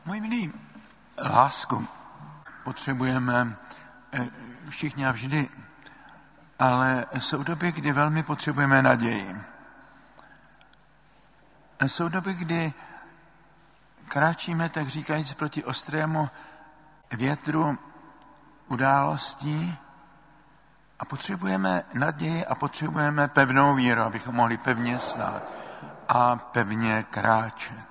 Moji milí, lásku potřebujeme všichni a vždy, ale jsou doby, kdy velmi potřebujeme naději. Jsou doby, kdy kráčíme, tak říkajíc, proti ostrému větru událostí a potřebujeme naději a potřebujeme pevnou víru, abychom mohli pevně stát a pevně kráčet.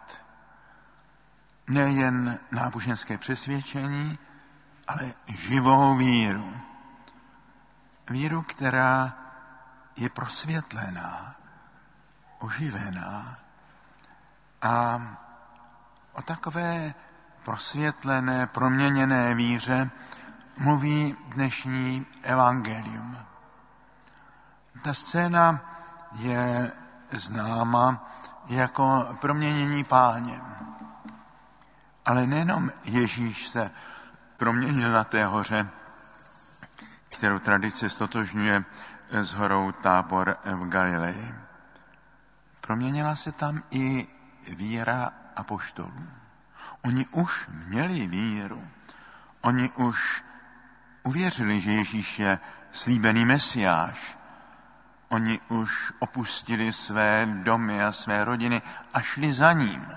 Nejen náboženské přesvědčení, ale živou víru. Víru, která je prosvětlená, oživená. A o takové prosvětlené, proměněné víře mluví dnešní evangelium. Ta scéna je známa jako proměnění Páně. Ale nejenom Ježíš se proměnil na té hoře, kterou tradice stotožňuje s horou Tábor v Galileji. Proměnila se tam i víra apoštolů. Oni už měli víru. Oni už uvěřili, že Ježíš je slíbený Mesiáš. Oni už opustili své domy a své rodiny a šli za ním.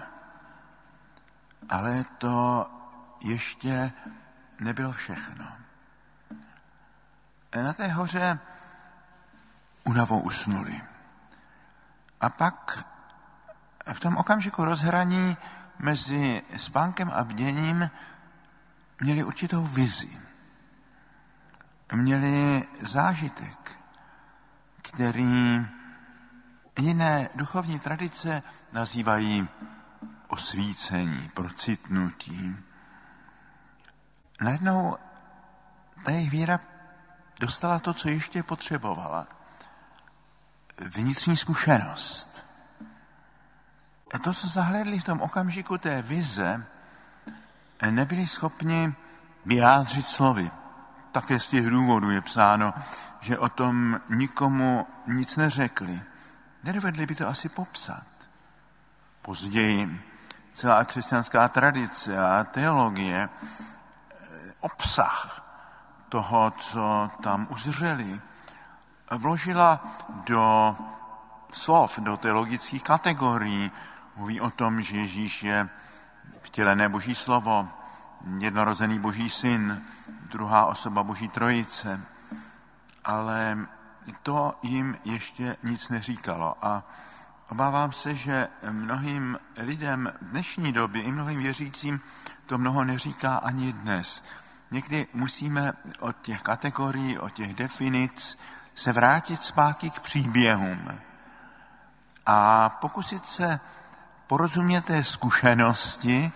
Ale to ještě nebylo všechno. Na té hoře únavou usnuli. A pak v tom okamžiku rozhraní mezi spánkem a bděním měli určitou vizi. Měli zážitek, který jiné duchovní tradice nazývají osvícení, procitnutí. Najednou ta jejich víra dostala to, co ještě potřebovala. Vnitřní zkušenost. A to, co zahlédli v tom okamžiku té vize, nebyli schopni vyjádřit slovy. Také z těch důvodů je psáno, že o tom nikomu nic neřekli. Nedovedli by to asi popsat. Později celá křesťanská tradice a teologie, obsah toho, co tam uzřeli, vložila do slov, do teologických kategorií. Mluví o tom, že Ježíš je vtělené Boží slovo, jednorozený Boží syn, druhá osoba Boží trojice. Ale to jim ještě nic neříkalo. A obávám se, že mnohým lidem dnešní doby i mnohým věřícím to mnoho neříká ani dnes. Někdy musíme od těch kategorií, od těch definic se vrátit zpátky k příběhům a pokusit se porozumět té zkušenosti,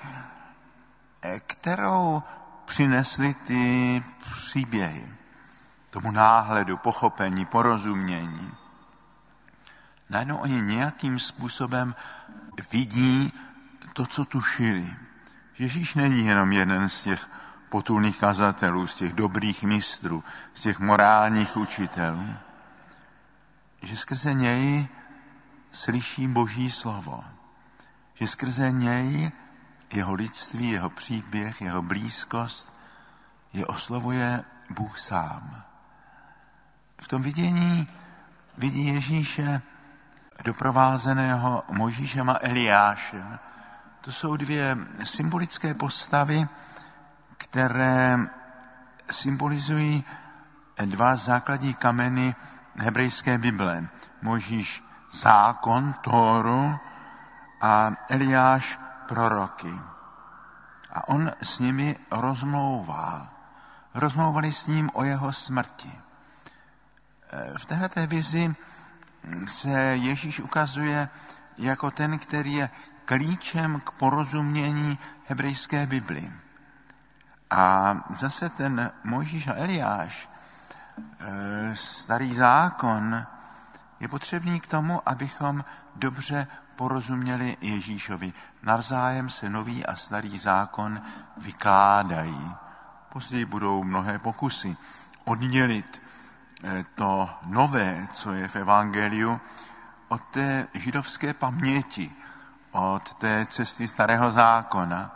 kterou přinesly ty příběhy. Tomu náhledu, pochopení, porozumění. Najednou oni nějakým způsobem vidí to, co tušili. Ježíš není jenom jeden z těch potulných kazatelů, z těch dobrých mistrů, z těch morálních učitelů. Že skrze něj slyší Boží slovo. Že skrze něj jeho lidství, jeho příběh, jeho blízkost je oslovuje Bůh sám. V tom vidění vidí Ježíše doprovázeného Mojžíšem a Eliášem. To jsou dvě symbolické postavy, které symbolizují dva základní kameny hebrejské Bible. Mojžíš zákon, Tóru a Eliáš proroky. A on s nimi rozmlouvá. Rozmlouvali s ním o jeho smrti. V téhleté vizi se Ježíš ukazuje jako ten, který je klíčem k porozumění hebrejské Bibli. A zase ten Mojžíš a Eliáš, starý zákon, je potřebný k tomu, abychom dobře porozuměli Ježíšovi. Navzájem se nový a starý zákon vykládají. Později budou mnohé pokusy oddělit to nové, co je v evangeliu, od té židovské paměti, od té cesty starého zákona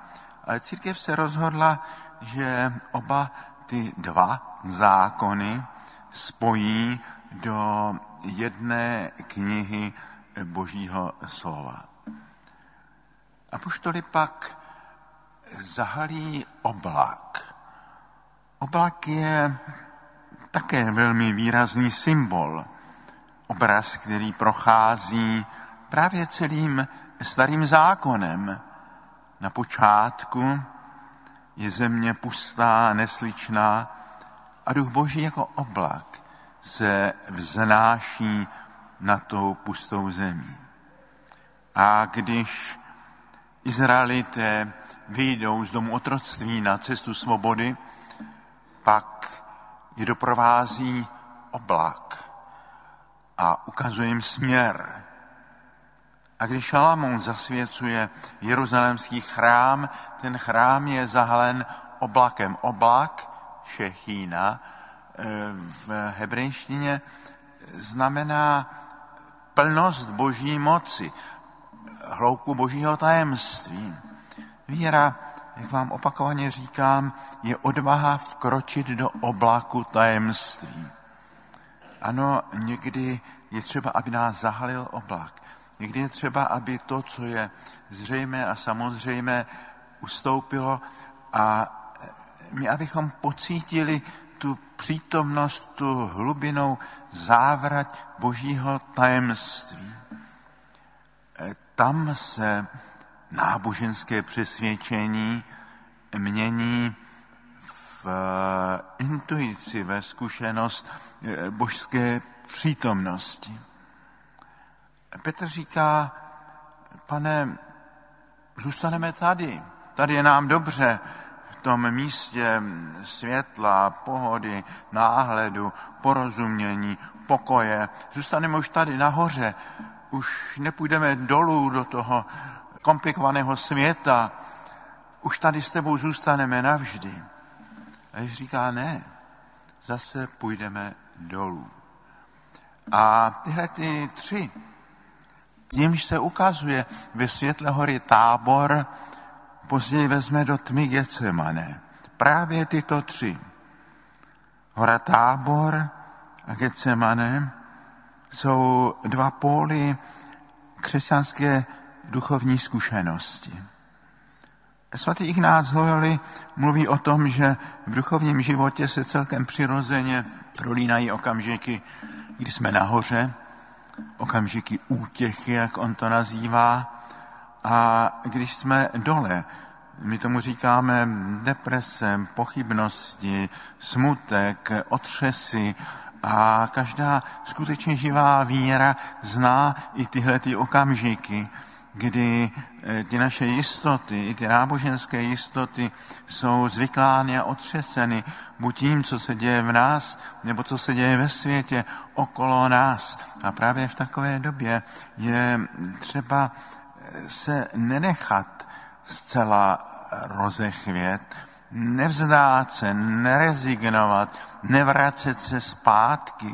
Ale církev se rozhodla, že oba ty dva zákony spojí do jedné knihy Božího slova. Apoštoli pak zahalí oblak. Oblak je také velmi výrazný symbol. Obraz, který prochází právě celým starým zákonem. Na počátku je země pustá, nesličná a duch Boží jako oblak se vznáší nad tou pustou zemí. A když Izraelité vyjdou z domu otroctví na cestu svobody, pak je doprovází oblak a ukazuje jim směr. A když Šalamoun zasvěcuje jeruzalémský chrám, ten chrám je zahalen oblakem. Oblak, šechína, v hebrejštině znamená plnost Boží moci, hloubku Božího tajemství. Víra, jak vám opakovaně říkám, je odvaha vkročit do oblaku tajemství. Ano, někdy je třeba, aby nás zahalil oblak. Někdy je třeba, aby to, co je zřejmé a samozřejmé, ustoupilo a my, abychom pocítili tu přítomnost, tu hlubinou závrať Božího tajemství. Tam se náboženské přesvědčení mění v intuici, ve zkušenost božské přítomnosti. Petr říká, Pane, zůstaneme tady. Tady je nám dobře, v tom místě světla, pohody, náhledu, porozumění, pokoje. Zůstaneme už tady nahoře. Už nepůjdeme dolů do toho komplikovaného světa. Už tady s tebou zůstaneme navždy. A Ježíš říká, ne, zase půjdeme dolů. A tyhle ty tři, jimž se ukazuje ve světle hory Tábor, později vezme do tmy Getsemane. Právě tyto tři. Hora Tábor a Getsemane jsou dva póly křesťanské duchovní zkušenosti. Svatý Ignác Loyoli mluví o tom, že v duchovním životě se celkem přirozeně prolínají okamžiky, kdy jsme nahoře, okamžiky útěchy, jak on to nazývá, a když jsme dole, my tomu říkáme deprese, pochybnosti, smutek, otřesy, a každá skutečně živá víra zná i tyhle ty okamžiky, kdy ty naše jistoty, i ty náboženské jistoty jsou zvyklány a otřeseny buď tím, co se děje v nás, nebo co se děje ve světě okolo nás. A právě v takové době je třeba se nenechat zcela rozechvět, nevzdát se, nerezignovat, nevracet se zpátky.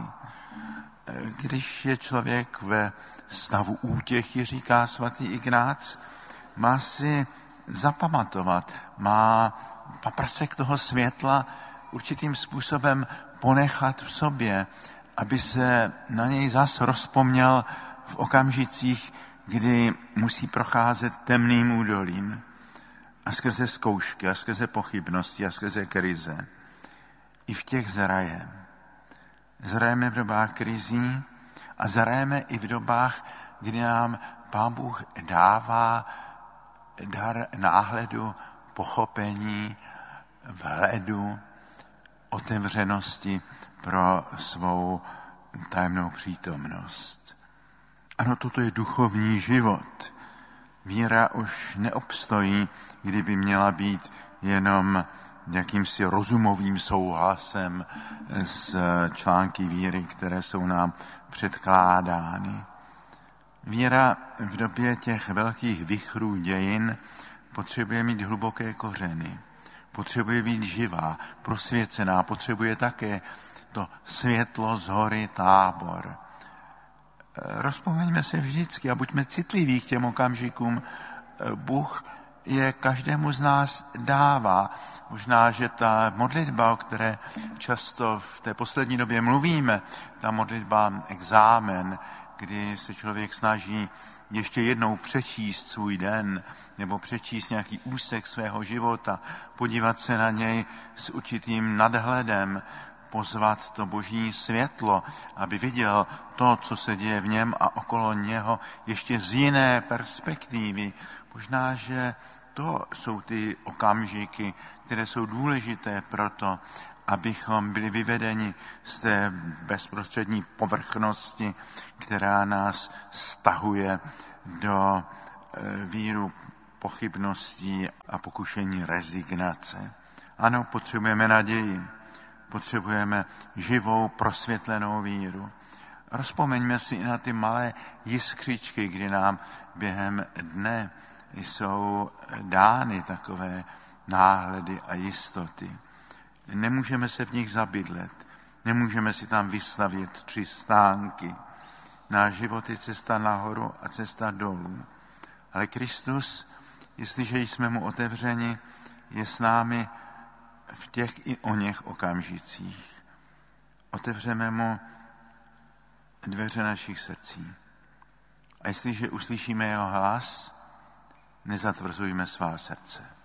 Když je člověk ve stavu útěchy, říká svatý Ignác, má si zapamatovat, má paprsek toho světla určitým způsobem ponechat v sobě, aby se na něj zas rozpomněl v okamžicích, kdy musí procházet temným údolím a skrze zkoušky, a skrze pochybnosti, a skrze krize. I v těch zraje. Zrajeme v dobách krizí a zrajeme i v dobách, kdy nám Pán Bůh dává dar náhledu, pochopení, vhledu, otevřenosti pro svou tajemnou přítomnost. Ano, toto je duchovní život. Víra už neobstojí, kdyby měla být jenom jakýmsi rozumovým souhlasem s články víry, které jsou nám předkládány. Víra v době těch velkých vichrů dějin potřebuje mít hluboké kořeny, potřebuje být živá, prosvěcená, potřebuje také to světlo z hory Tábor. Rozpomeňme se vždycky a buďme citliví k těm okamžikům. Bůh je každému z nás dává. Možná, že ta modlitba, o které často v té poslední době mluvíme, ta modlitba exámen, kdy se člověk snaží ještě jednou přečíst svůj den nebo přečíst nějaký úsek svého života, podívat se na něj s určitým nadhledem, pozvat to boží světlo, aby viděl to, co se děje v něm a okolo něho ještě z jiné perspektivy. Možná, že to jsou ty okamžiky, které jsou důležité pro to, abychom byli vyvedeni z té bezprostřední povrchnosti, která nás stahuje do víru pochybností a pokušení rezignace. Ano, potřebujeme naději, potřebujeme živou, prosvětlenou víru. Rozpomeňme si i na ty malé jiskřičky, kdy nám během dne jsou dány takové náhledy a jistoty. Nemůžeme se v nich zabydlet, nemůžeme si tam vystavět 3 stánky. Náš život je cesta nahoru a cesta dolů. Ale Kristus, jestliže jsme mu otevřeni, je s námi v těch i o něch okamžicích. Otevřeme mu dveře našich srdcí. A jestliže uslyšíme jeho hlas, nezatvrzujme svá srdce.